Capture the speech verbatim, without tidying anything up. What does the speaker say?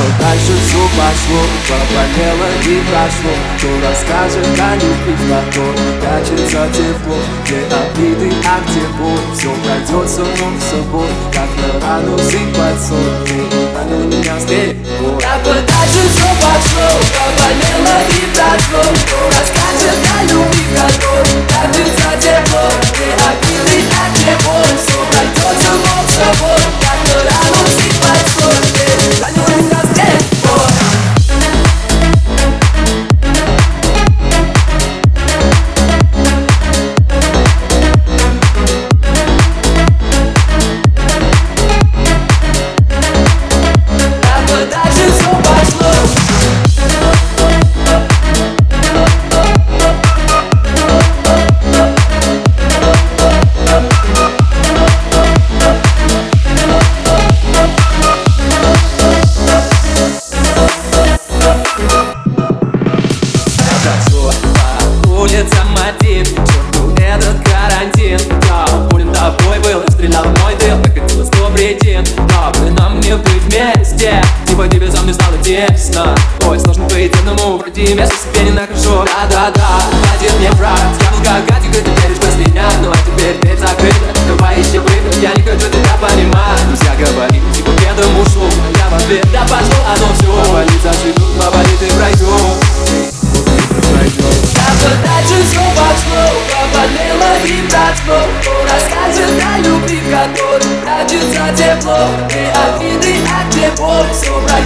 дальше все пошло, поболело и прошло. Кто расскажет о любви, в которой прячется тепло, где обиды, а где боль. Все пройдет само собой, как на рану сыпать соль. Ты ранил меня с тепло. Как бы дальше все пошло, поболело и прошло. Кто расскажет о любви, в которой прячется тепло, где обиды, а где боль. Все пройдет само собой, как на рану сыпать соль. Ты ранил меня с тепло. Улицам один, черту этот карантин. Я болен тобой был, стрелял в мой тыл, как хотелось сто причин. Но бы нам не быть вместе, типа тебе со мной стало тесно. Ой, сложно быть одному, вроде места себе не нахожу. Да-да-да, хватит мне врать, я был как Гатик, и ты веришь в простый дня. Но теперь дверь закрыта, давай ищи выход, я не хочу тебя понимать. Друзья говорили, типа к этому шло, я в ответ, да пошло оно все. Поболит, заживут, поболит и пройдет. Как бы дальше все пошло, поболело и прошло. Кто расскажет о любви, в которой прячется тепло, где обиды, а где боль. Все пройдет.